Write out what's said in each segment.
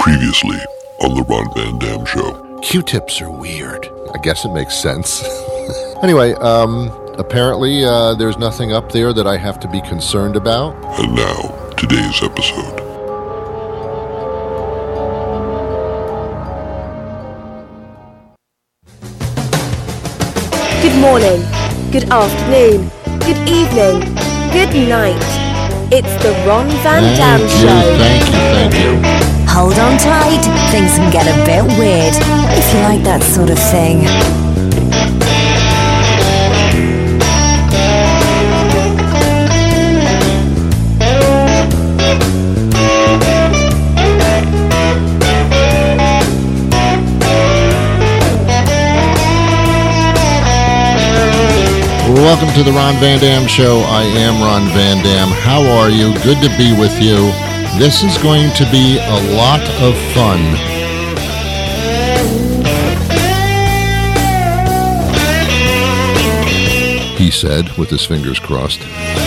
Previously on the Ron Van Dam Show. Q-tips are weird. I guess it makes sense. Anyway, apparently there's nothing up there that I have to be concerned about. And now, today's episode. Good morning, good afternoon, good evening, good night. It's the Ron Van Dam Show. Thank you. Hold on tight, things can get a bit weird, if you like that sort of thing. Welcome to the Ron Van Dam Show. I am Ron Van Dam. How are you? Good to be with you. This is going to be a lot of fun. He said, with his fingers crossed.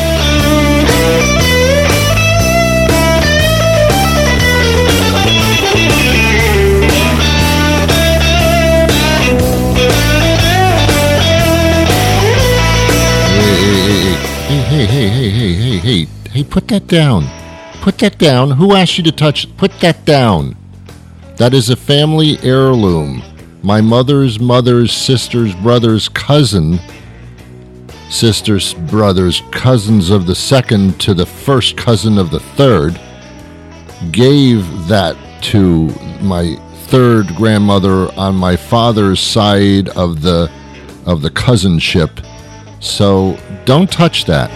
Hey, put that down. Put that down. Who asked you to touch? Put that down. That is a family heirloom. My mother's sister's brother's cousin, sisters, brothers, cousins of the second to the first cousin of the third, gave that to my third grandmother on my father's side of the cousinship. So don't touch that.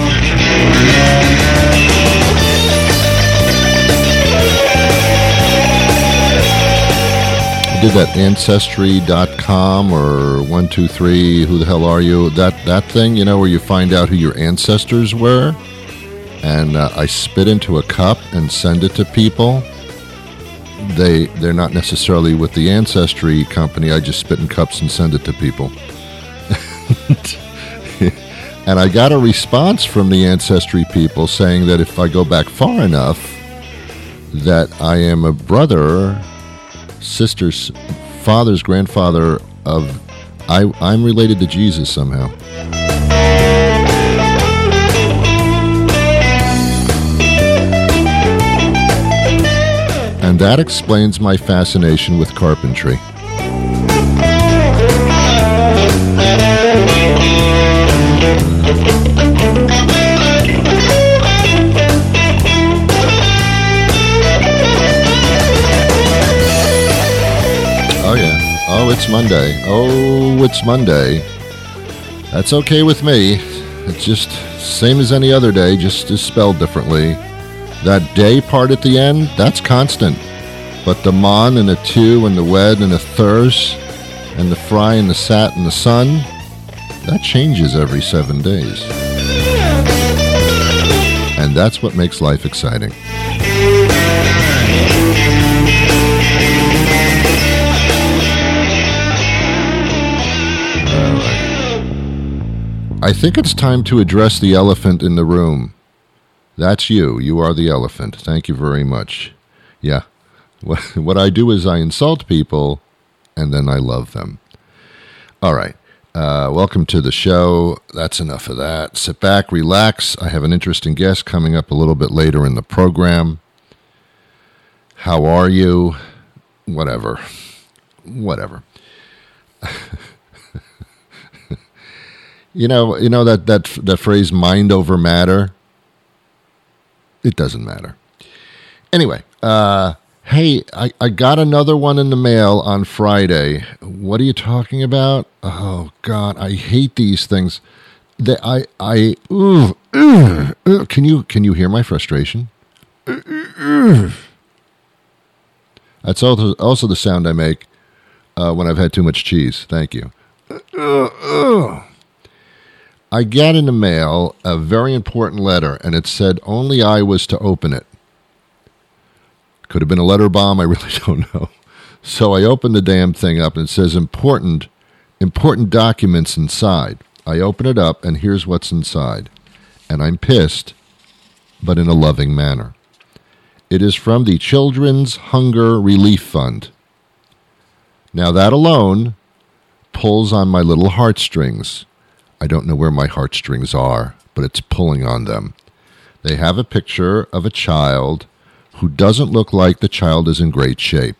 I did that Ancestry.com or 123, who the hell are you? That thing, you know, where you find out who your ancestors were. And I spit into a cup and send it to people. They're not necessarily with the Ancestry company. I just spit in cups and send it to people. And I got a response from the Ancestry people saying that if I go back far enough, that I am a brother, sister's father's grandfather of... I'm related to Jesus somehow. And that explains my fascination with carpentry. Oh yeah. Oh, it's Monday. Oh, it's Monday. That's okay with me. It's just same as any other day, just is spelled differently. That day part at the end, that's constant. But the mon and the two and the wed and the thurs and the fry and the sat and the sun, that changes every 7 days. And that's what makes life exciting. I think it's time to address the elephant in the room. That's you. You are the elephant. Thank you very much. Yeah. What I do is I insult people, and then I love them. All right. Welcome to the show. That's enough of that. Sit back, relax. I have an interesting guest coming up a little bit later in the program. How are you? Whatever. You know that phrase, mind over matter? It doesn't matter. Anyway, hey, I got another one in the mail on Friday. What are you talking about? Oh God, I hate these things. Can you hear my frustration? That's also the sound I make when I've had too much cheese. Thank you. I got in the mail a very important letter, and it said only I was to open it. Could have been a letter bomb, I really don't know. So I opened the damn thing up, and it says important documents inside. I open it up, and here's what's inside. And I'm pissed, but in a loving manner. It is from the Children's Hunger Relief Fund. Now that alone pulls on my little heartstrings. I don't know where my heartstrings are, but it's pulling on them. They have a picture of a child who doesn't look like the child is in great shape.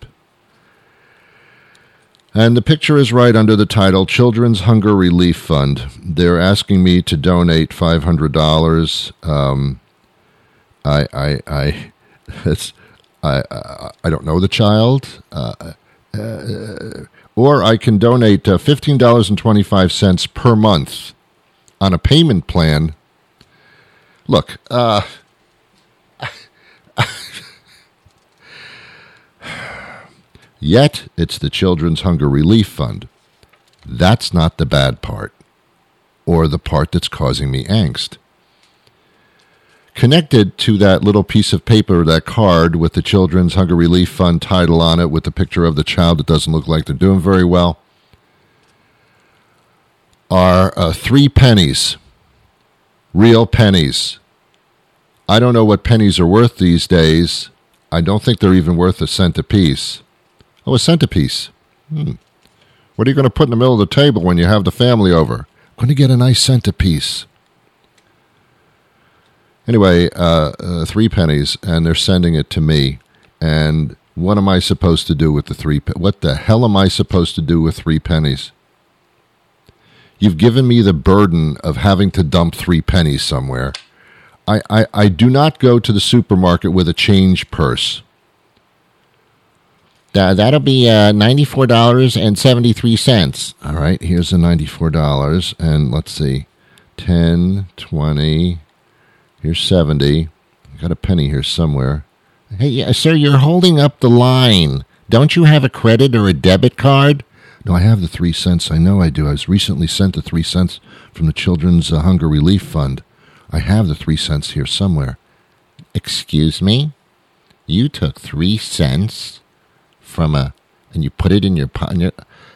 And the picture is right under the title, Children's Hunger Relief Fund. They're asking me to donate $500. I don't know the child. Or I can donate $15.25 per month on a payment plan. Look, yet it's the Children's Hunger Relief Fund. That's not the bad part, or the part that's causing me angst. Connected to that little piece of paper, that card with the Children's Hunger Relief Fund title on it with the picture of the child that doesn't look like they're doing very well, are 3 pennies. Real pennies. I don't know what pennies are worth these days. I don't think they're even worth a cent apiece. Oh, a cent apiece. What are you going to put in the middle of the table when you have the family over? I'm going to get a nice cent apiece. Anyway, 3 pennies, and they're sending it to me. And what am I supposed to do with the 3 pennies? What the hell am I supposed to do with 3 pennies? You've given me the burden of having to dump 3 pennies somewhere. I do not go to the supermarket with a change purse. That'll be $94.73. All right, here's the $94. And let's see, 10, 20, here's 70. I got a penny here somewhere. Hey, sir, you're holding up the line. Don't you have a credit or a debit card? No, I have the 3 cents. I know I do. I was recently sent the 3 cents from the Children's Hunger Relief Fund. I have the 3 cents here somewhere. Excuse me? You took 3 cents from and you put it in your pocket?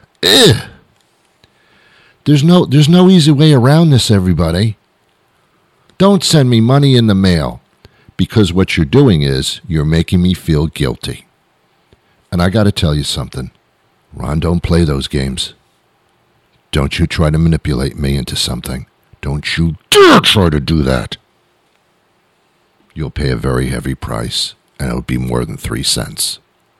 There's no easy way around this, everybody. Don't send me money in the mail, because what you're doing is you're making me feel guilty. And I got to tell you something. Ron, don't play those games. Don't you try to manipulate me into something. Don't you dare try to do that. You'll pay a very heavy price, and it'll be more than 3 cents.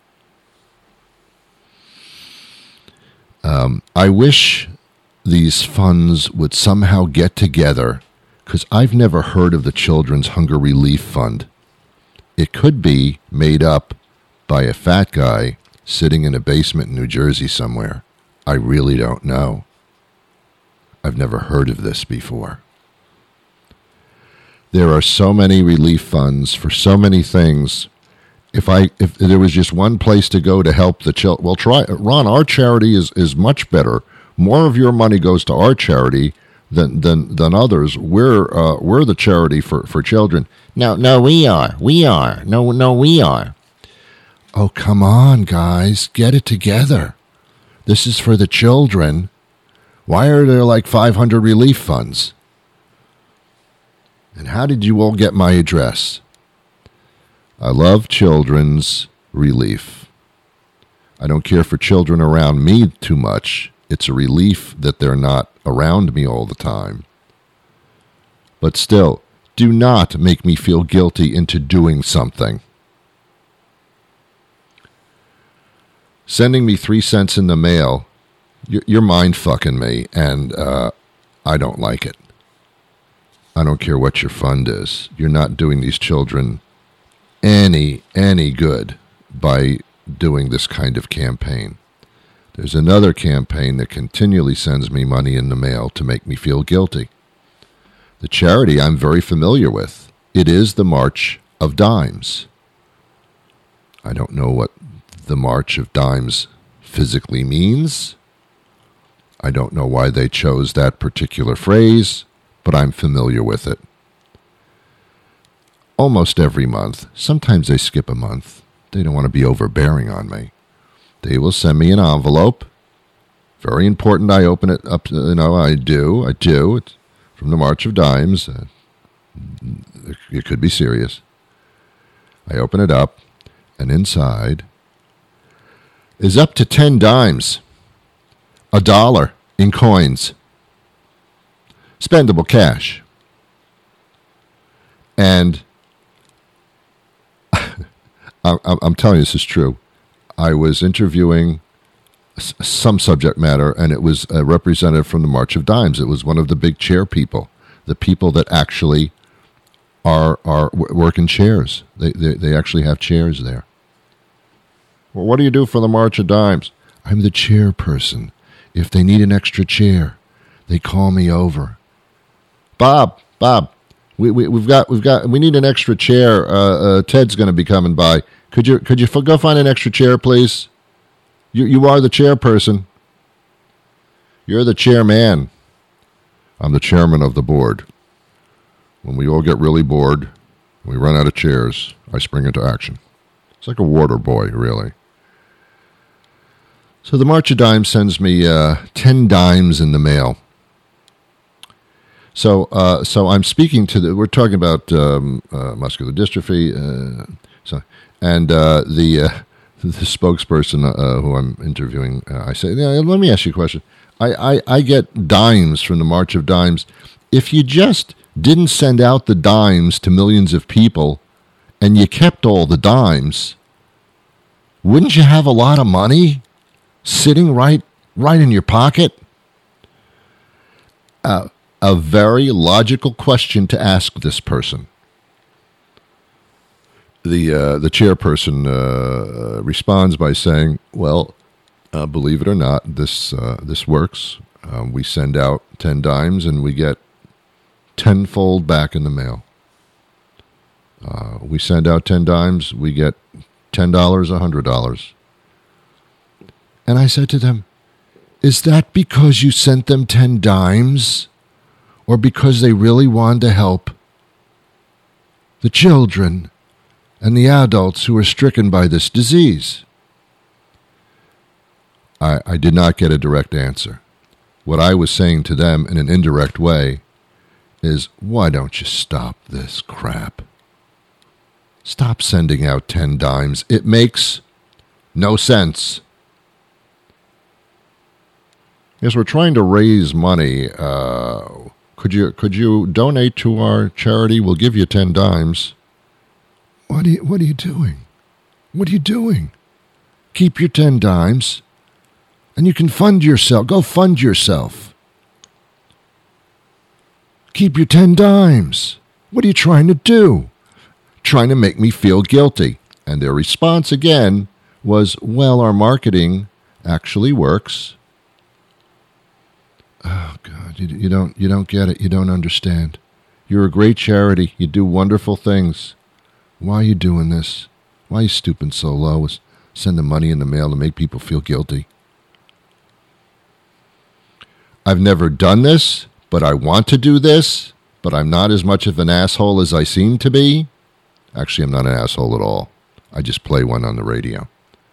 I wish these funds would somehow get together, because I've never heard of the Children's Hunger Relief Fund. It could be made up by a fat guy sitting in a basement in New Jersey somewhere. I really don't know. I've never heard of this before. There are so many relief funds for so many things. If there was just one place to go to help the children, well, try Ron. Our charity is much better. More of your money goes to our charity than others. We're the charity for children. No, we are. We are. No, we are. Oh, come on, guys, get it together. This is for the children. Why are there like 500 relief funds? And how did you all get my address? I love Children's Relief. I don't care for children around me too much. It's a relief that they're not around me all the time. But still, do not make me feel guilty into doing something. Sending me 3 cents in the mail, you're mind-fucking me, and I don't like it. I don't care what your fund is. You're not doing these children any good by doing this kind of campaign. There's another campaign that continually sends me money in the mail to make me feel guilty. The charity I'm very familiar with. It is the March of Dimes. I don't know what the March of Dimes physically means. I don't know why they chose that particular phrase, but I'm familiar with it. Almost every month. Sometimes they skip a month. They don't want to be overbearing on me. They will send me an envelope. Very important I open it up. I do. It's from the March of Dimes. It could be serious. I open it up, and inside is up to 10 dimes, $1 in coins, spendable cash. And I'm telling you this is true. I was interviewing some subject matter, and it was a representative from the March of Dimes. It was one of the big chair people, the people that actually are working chairs. They actually have chairs there. Well, what do you do for the March of Dimes? I'm the chairperson. If they need an extra chair, they call me over. Bob, we need an extra chair. Ted's going to be coming by. Could you go find an extra chair, please? You are the chairperson. You're the chairman. I'm the chairman of the board. When we all get really bored, we run out of chairs, I spring into action. It's like a water boy, really. So the March of Dimes sends me 10 dimes in the mail. So I'm speaking to we're talking about muscular dystrophy. The spokesperson who I'm interviewing, I say, let me ask you a question. I get dimes from the March of Dimes. If you just didn't send out the dimes to millions of people and you kept all the dimes, wouldn't you have a lot of money sitting right in your pocket? A very logical question to ask this person. The chairperson responds by saying, "Well, believe it or not, this works. We send out 10 dimes and we get tenfold back in the mail. We send out 10 dimes, we get $10, $100. And I said to them, "Is that because you sent them 10 dimes, or because they really wanted to help the children and the adults who are stricken by this disease?" I did not get a direct answer. What I was saying to them in an indirect way is, why don't you stop this crap? Stop sending out 10 dimes. It makes no sense. Yes, we're trying to raise money. Could you donate to our charity? We'll give you 10 dimes. What are you doing? What are you doing? Keep your 10 dimes, and you can fund yourself. Go fund yourself. Keep your 10 dimes. What are you trying to do? Trying to make me feel guilty. And their response again was, well, our marketing actually works. Oh, God, you don't get it. You don't understand. You're a great charity. You do wonderful things. Why are you doing this? Why are you stooping so low? Sending money in the mail to make people feel guilty. I've never done this, but I want to do this, but I'm not as much of an asshole as I seem to be. Actually, I'm not an asshole at all. I just play one on the radio.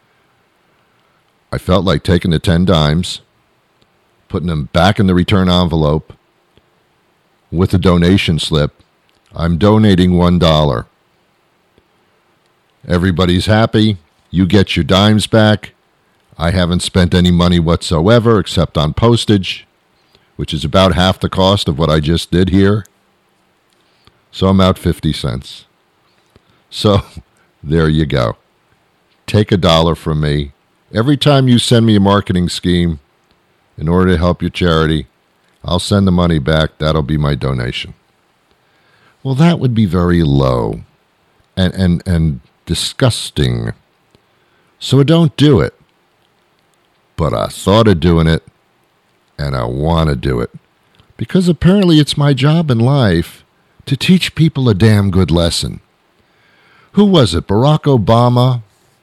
I felt like taking the 10 dimes, putting them back in the return envelope with a donation slip. I'm donating $1. Everybody's happy. You get your dimes back. I haven't spent any money whatsoever except on postage, which is about half the cost of what I just did here. So I'm out 50 cents. So there you go. Take $1 from me. Every time you send me a marketing scheme in order to help your charity, I'll send the money back. That'll be my donation. Well, that would be very low and disgusting. So I don't do it. But I thought of doing it, and I want to do it. Because apparently it's my job in life to teach people a damn good lesson. Who was it? Barack Obama?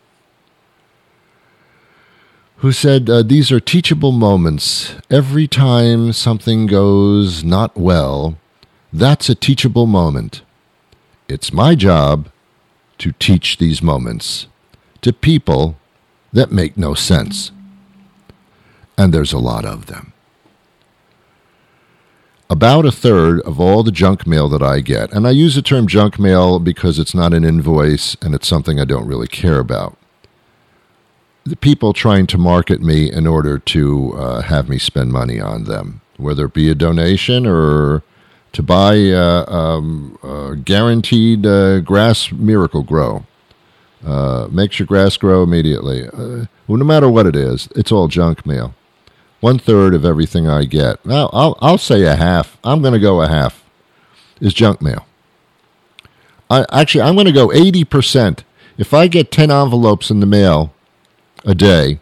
Who said, these are teachable moments. Every time something goes not well, that's a teachable moment. It's my job to teach these moments to people that make no sense. And there's a lot of them. about a third of all the junk mail that I get, and I use the term junk mail because it's not an invoice and it's something I don't really care about, the people trying to market me in order to have me spend money on them, whether it be a donation or to buy guaranteed grass Miracle Grow. Makes your grass grow immediately. Well, no matter what it is, it's all junk mail. 1/3 of everything I get, now I'll say a half. I'm going to go a half is junk mail. I'm going to go 80%. If I get 10 envelopes in the mail a day,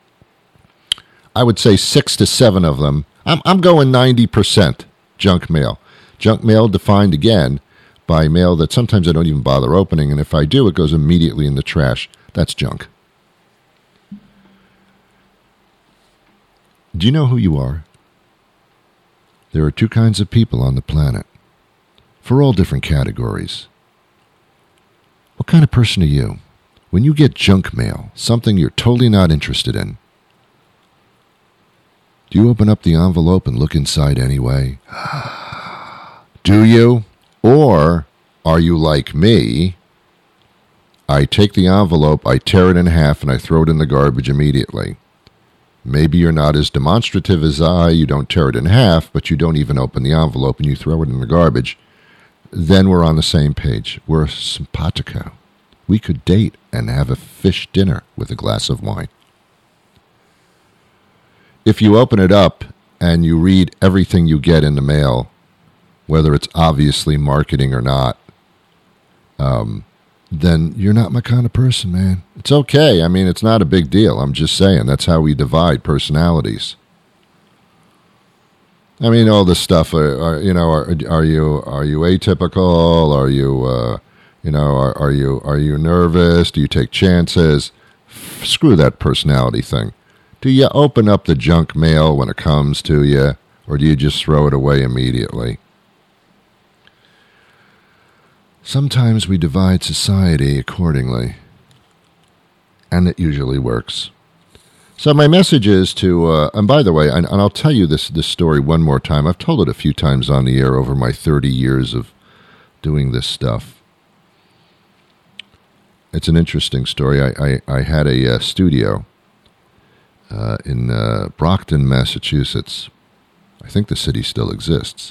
I would say 6 to 7 of them. I'm going 90% junk mail. Junk mail defined again by mail that sometimes I don't even bother opening, and if I do, it goes immediately in the trash. That's junk. Do you know who you are? There are 2 kinds of people on the planet, for all different categories. What kind of person are you? When you get junk mail, something you're totally not interested in, do you open up the envelope and look inside anyway? Do you? Or are you like me? I take the envelope, I tear it in half, and I throw it in the garbage immediately. Maybe you're not as demonstrative as I. You don't tear it in half, but you don't even open the envelope and you throw it in the garbage. Then we're on the same page. We're simpatico. We could date and have a fish dinner with a glass of wine. If you open it up and you read everything you get in the mail, whether it's obviously marketing or not, then you're not my kind of person, man. It's okay. I mean, it's not a big deal. I'm just saying that's how we divide personalities. I mean, all this stuff. Are you atypical? Are you nervous? Do you take chances? Screw that personality thing. Do you open up the junk mail when it comes to you, or do you just throw it away immediately? Sometimes we divide society accordingly, and it usually works. So my message is to, and by the way, and I'll tell you this story one more time. I've told it a few times on the air over my 30 years of doing this stuff. It's an interesting story. I had a studio in Brockton, Massachusetts. I think the city still exists.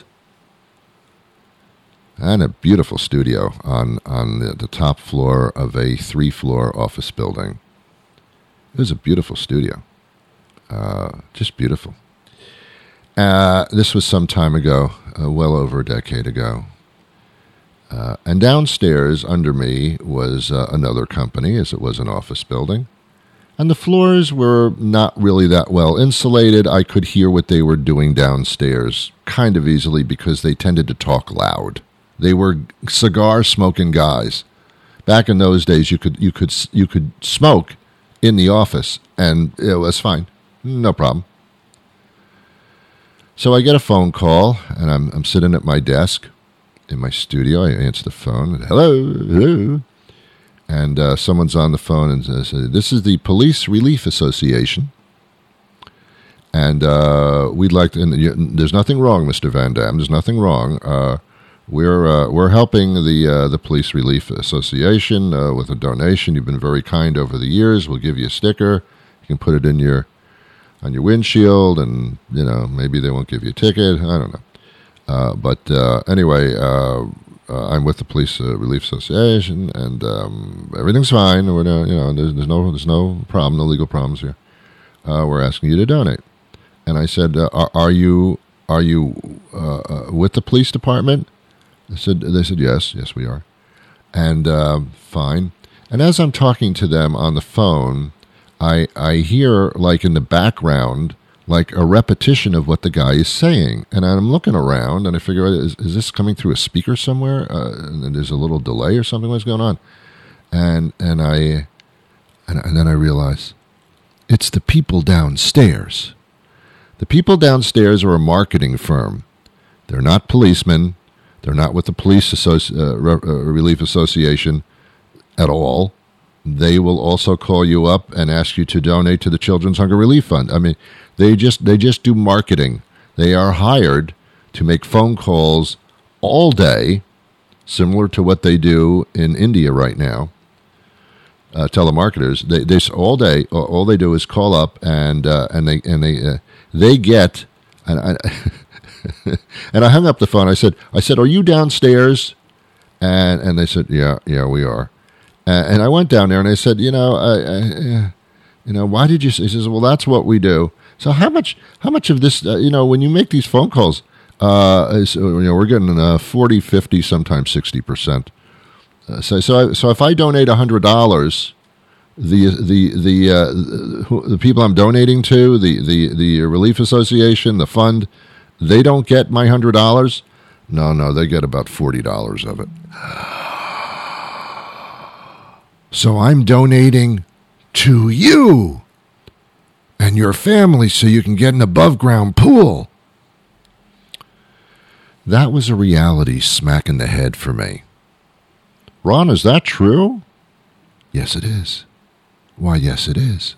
And a beautiful studio on the top floor of a 3-floor office building. It was a beautiful studio. Just beautiful. This was some time ago, well over a decade ago. And downstairs under me was another company, as it was an office building. And the floors were not really that well insulated. I could hear what they were doing downstairs kind of easily because they tended to talk loud. They were cigar-smoking guys. Back in those days, you could smoke in the office, and it was fine, no problem. So I get a phone call, and I'm sitting at my desk in my studio. I answer the phone, and hello, and someone's on the phone and says, "This is the Police Relief Association, and we'd like to." And there's nothing wrong, Mr. Van Dam. There's nothing wrong. We're helping the Police Relief Association with a donation. You've been very kind over the years. We'll give you a sticker. You can put it on your windshield, and maybe they won't give you a ticket. I don't know. But anyway, I'm with the Police Relief Association, and everything's fine. We're there's no problem, no legal problems here. We're asking you to donate. And I said, are you with the police department? They said, yes, we are. And fine. And as I'm talking to them on the phone, I hear, like in the background, like a repetition of what the guy is saying. And I'm looking around, and I figure, is this coming through a speaker somewhere? And there's a little delay or something. What's going on? And then I realize it's the people downstairs. The people downstairs are a marketing firm. They're not policemen. They're not with the Police Relief Association at all. They will also call you up and ask you to donate to the Children's Hunger Relief Fund. I mean, they just do marketing. They are hired to make phone calls all day, similar to what they do in India right now. Telemarketers, they all day, all they do is call up and they get, and I hung up the phone. I said, are you downstairs? And they said, yeah, we are. And I went down there and I said, why did you say? He says, well, that's what we do. So how much of this, when you make these phone calls, we're getting 40, 50, sometimes 60%. So if I donate $100, the people I'm donating to, the Relief Association, the fund, they don't get my $100. No, they get about $40 of it. So I'm donating to you and your family so you can get an above-ground pool. That was a reality smack in the head for me. Ron, is that true? Yes, it is. Why, yes, it is.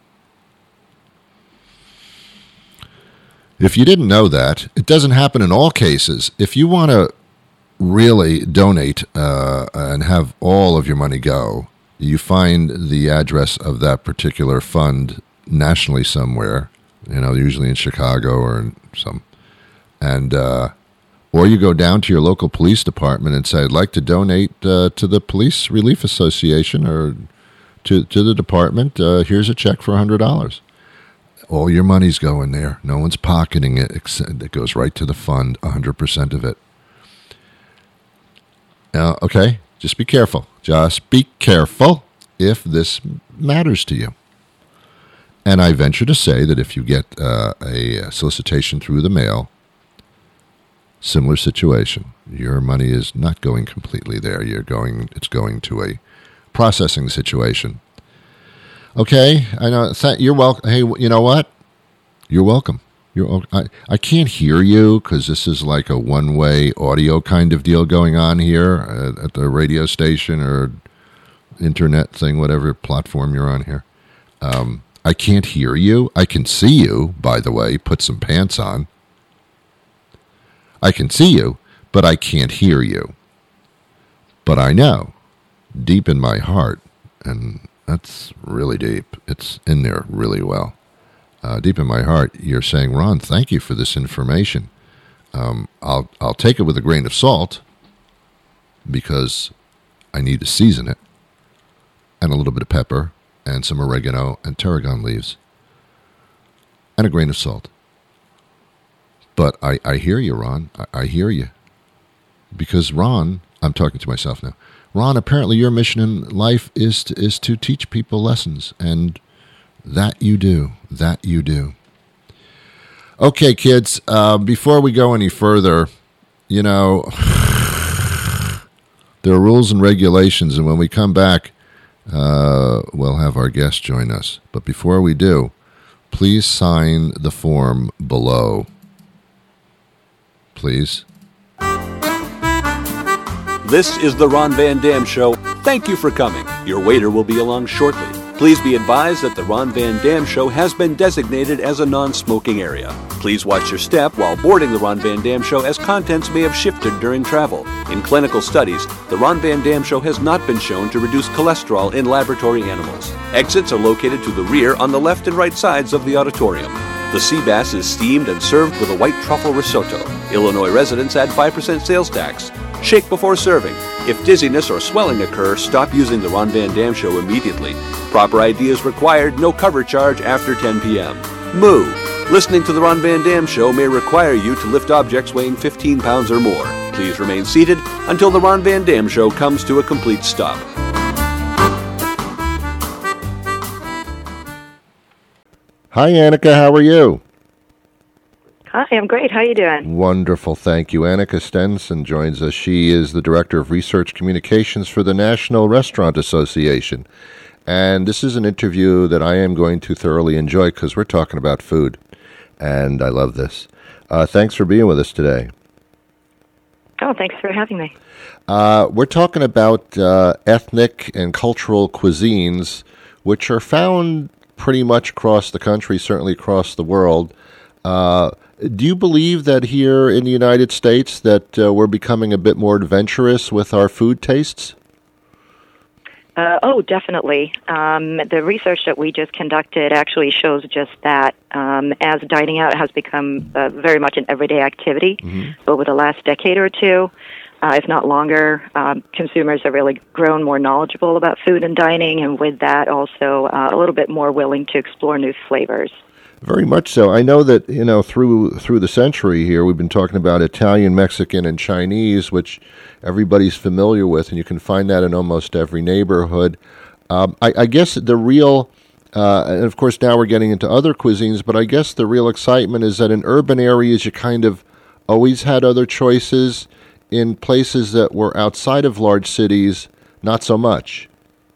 If you didn't know that, it doesn't happen in all cases. If you want to really donate and have all of your money go, you find the address of that particular fund nationally somewhere, usually in Chicago or in some, and or you go down to your local police department and say, I'd like to donate to the Police Relief Association or to the department. Here's a check for $100. All your money's going there. No one's pocketing it. It goes right to the fund, 100% of it. Okay, just be careful. Just be careful if this matters to you. And I venture to say that if you get a solicitation through the mail, similar situation. Your money is not going completely there. It's going to a processing situation. Okay, I know. You're welcome. Hey, you know what? You're welcome. I can't hear you because this is like a one-way audio kind of deal going on here at the radio station or internet thing, whatever platform you're on here. I can't hear you. I can see you, by the way. Put some pants on. I can see you, but I can't hear you. But I know, deep in my heart, and that's really deep. It's in there really well. Deep in my heart, you're saying, Ron, thank you for this information. I'll take it with a grain of salt because I need to season it, and a little bit of pepper, and some oregano and tarragon leaves, and a grain of salt. But I hear you, Ron. I hear you. Because Ron, I'm talking to myself now. Ron, apparently your mission in life is to teach people lessons, and that you do. That you do. Okay, kids, before we go any further, there are rules and regulations, and when we come back, we'll have our guest join us. But before we do, please sign the form below. Please. This is the Ron Van Dam Show. Thank you for coming. Your waiter will be along shortly. Please be advised that the Ron Van Dam Show has been designated as a non-smoking area. Please watch your step while boarding the Ron Van Dam Show, as contents may have shifted during travel. In clinical studies, the Ron Van Dam Show has not been shown to reduce cholesterol in laboratory animals. Exits are located to the rear on the left and right sides of the auditorium. The sea bass is steamed and served with a white truffle risotto. Illinois residents add 5% sales tax. Shake before serving. If dizziness or swelling occur, stop using the Ron Van Dam Show immediately. Proper ID is required. No cover charge after 10 p.m. Moo. Listening to the Ron Van Dam Show may require you to lift objects weighing 15 pounds or more. Please remain seated until the Ron Van Dam Show comes to a complete stop. Hi, Annika. How are you? Hi, I'm great. How are you doing? Wonderful, thank you. Annika Stenson joins us. She is the Director of Research Communications for the National Restaurant Association. And this is an interview that I am going to thoroughly enjoy because we're talking about food. And I love this. Thanks for being with us today. Oh, thanks for having me. We're talking about ethnic and cultural cuisines, which are found pretty much across the country, certainly across the world. Do you believe that here in the United States that we're becoming a bit more adventurous with our food tastes? Oh, definitely. The research that we just conducted actually shows just that. As dining out has become very much an everyday activity over the last decade or two, if not longer, consumers have really grown more knowledgeable about food and dining, and with that also a little bit more willing to explore new flavors. Very much so. I know that, through the century here, we've been talking about Italian, Mexican, and Chinese, which everybody's familiar with, and you can find that in almost every neighborhood. I guess the real, and of course now we're getting into other cuisines, but I guess the real excitement is that in urban areas you kind of always had other choices. In places that were outside of large cities, not so much.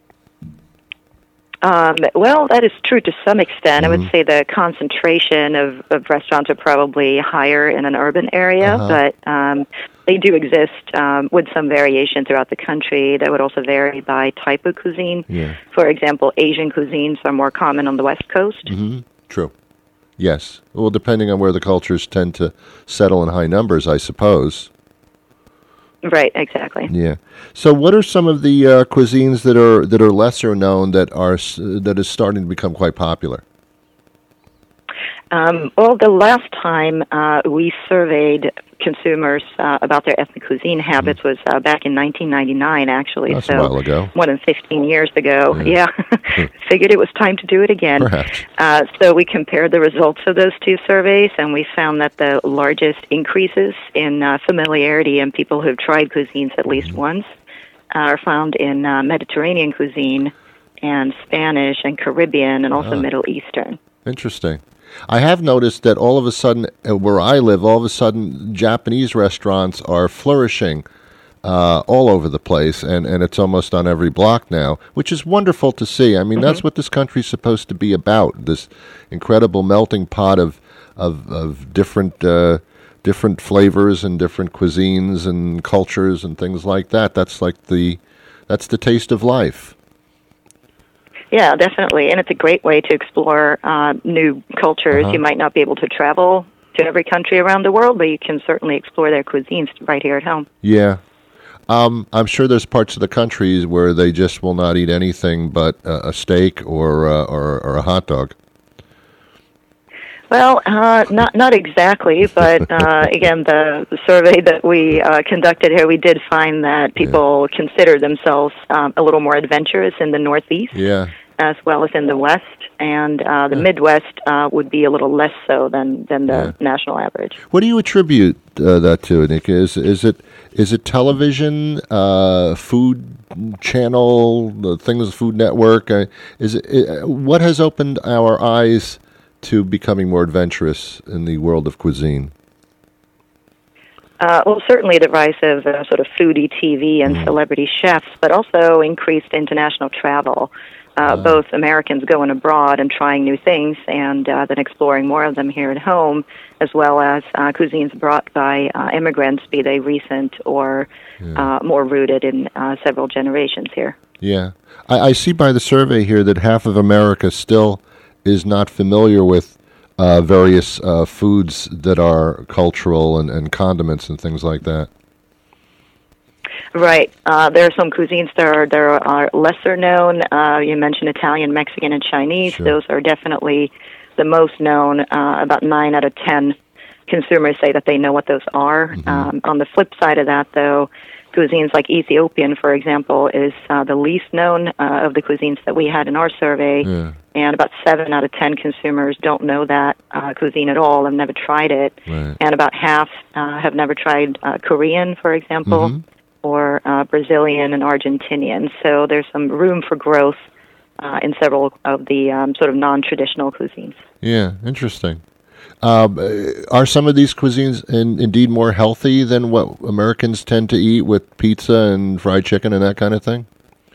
Well, that is true to some extent. I would say the concentration of restaurants are probably higher in an urban area, but they do exist with some variation throughout the country. That would also vary by type of cuisine. Yeah. For example, Asian cuisines are more common on the West Coast. Mm-hmm. True. Yes. Well, depending on where the cultures tend to settle in high numbers, I suppose. Right, exactly. Yeah. So, what are some of the cuisines that are lesser known that is starting to become quite popular? Well, the last time we surveyed consumers about their ethnic cuisine habits was back in 1999, actually. That's a while ago. More than 15 years ago. Yeah. Figured it was time to do it again. Perhaps. So we compared the results of those two surveys, and we found that the largest increases in familiarity in people who've tried cuisines at least once are found in Mediterranean cuisine and Spanish and Caribbean and also Middle Eastern. Interesting. I have noticed that all of a sudden, where I live, Japanese restaurants are flourishing all over the place, and it's almost on every block now, which is wonderful to see. I mean, that's what this country's supposed to be about, this incredible melting pot of different flavors and different cuisines and cultures and things like that. That's the taste of life. Yeah, definitely. And it's a great way to explore new cultures. You might not be able to travel to every country around the world, but you can certainly explore their cuisines right here at home. Yeah. I'm sure there's parts of the country where they just will not eat anything but a steak or a hot dog. Well, not exactly, but again, the survey that we conducted here, we did find that people consider themselves a little more adventurous in the Northeast, as well as in the West, and the Midwest would be a little less so than the national average. What do you attribute that to, Nika? Is it television, food channel, the Food Network? What has opened our eyes to becoming more adventurous in the world of cuisine? Well, certainly the rise of sort of foodie TV and celebrity chefs, but also increased international travel. Both Americans going abroad and trying new things and then exploring more of them here at home, as well as cuisines brought by immigrants, be they recent or more rooted in several generations here. Yeah. I see by the survey here that half of America still is not familiar with various foods that are cultural and condiments and things like that. Right. There are some cuisines that are lesser known. You mentioned Italian, Mexican, and Chinese. Sure. Those are definitely the most known. About 9 out of 10 consumers say that they know what those are. On the flip side of that, though, cuisines like Ethiopian, for example, is the least known of the cuisines that we had in our survey. And about 7 out of 10 consumers don't know that cuisine at all, have never tried it. Right. And about half have never tried Korean, for example, or Brazilian and Argentinian. So there's some room for growth in several of the sort of non-traditional cuisines. Yeah, interesting. Are some of these cuisines indeed more healthy than what Americans tend to eat with pizza and fried chicken and that kind of thing?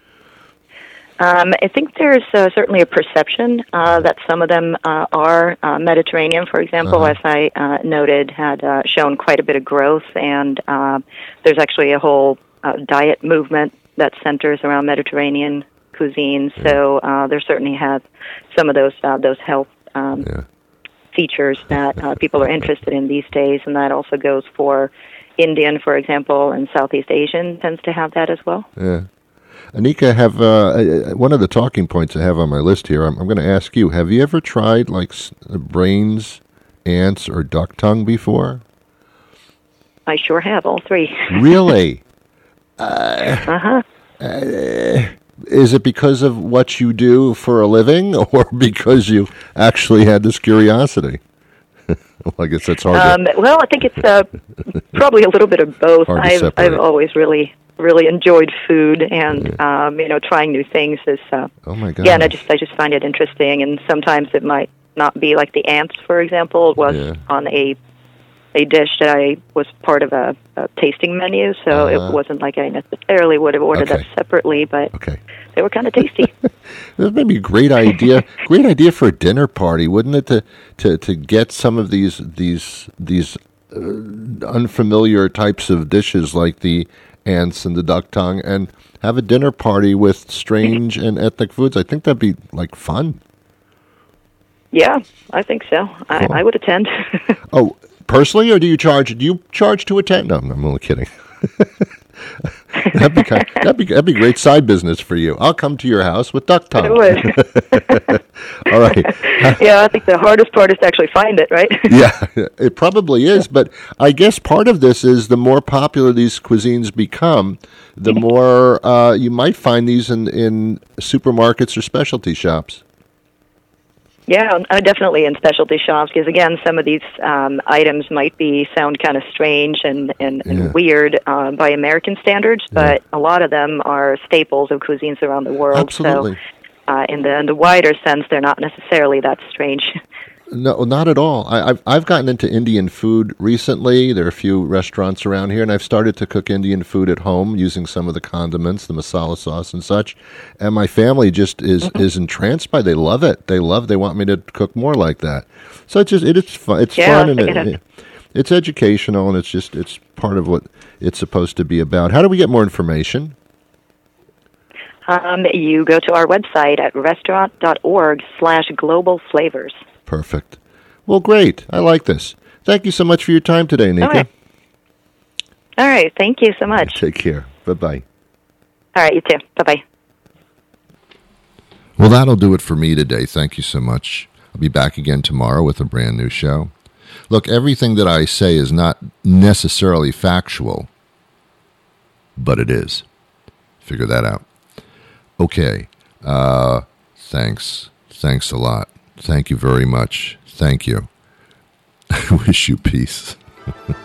I think there's certainly a perception that some of them are Mediterranean, for example, as I noted, had shown quite a bit of growth, and there's actually a whole diet movement that centers around Mediterranean cuisine. So there certainly have some of those health features that people are interested in these days, and that also goes for Indian, for example, and Southeast Asian tends to have that as well. Yeah. Anika, have one of the talking points I have on my list here, I'm going to ask you, have you ever tried like brains, ants, or duck tongue before? I sure have, all three. Really? Uh-huh. Is it because of what you do for a living, or because you actually had this curiosity? Well, I guess that's hard. Well, I think it's probably a little bit of both. I've always really enjoyed food, and trying new things is. Oh my God! Yeah, and I just find it interesting, and sometimes it might not be like the ants, for example. It was on a dish that I was part of a tasting menu, so it wasn't like I necessarily would have ordered that separately, but they were kind of tasty. That may be a great idea. Great idea for a dinner party, wouldn't it? To get some of these unfamiliar types of dishes like the ants and the duck tongue, and have a dinner party with strange and ethnic foods. I think that'd be like fun. Yeah, I think so. Cool. I would attend. Oh, personally, or do you charge? Do you charge to attend? No, I'm only kidding. That'd be great side business for you. I'll come to your house with duck tongue. It would. All right. Yeah, I think the hardest part is to actually find it, right? Yeah, it probably is. But I guess part of this is the more popular these cuisines become, the more you might find these in supermarkets or specialty shops. Yeah, definitely in specialty shops, because again, some of these items might sound kind of strange and weird by American standards, but a lot of them are staples of cuisines around the world. Absolutely. So, in the wider sense, they're not necessarily that strange. No, not at all. I've gotten into Indian food recently. There are a few restaurants around here, and I've started to cook Indian food at home using some of the condiments, the masala sauce and such. And my family just is entranced by it. They love it. They want me to cook more like that. So it is fun. It's fun, and it's educational, and it's part of what it's supposed to be about. How do we get more information? You go to our website at restaurant.org/global flavors. Perfect. Well, great. I like this. Thank you so much for your time today, Anika. All right. Thank you so much. Take care. Bye-bye. All right. You too. Bye-bye. Well, that'll do it for me today. Thank you so much. I'll be back again tomorrow with a brand new show. Look, everything that I say is not necessarily factual, but it is. Figure that out. Okay. Thanks. Thanks a lot. Thank you very much. Thank you. I wish you peace.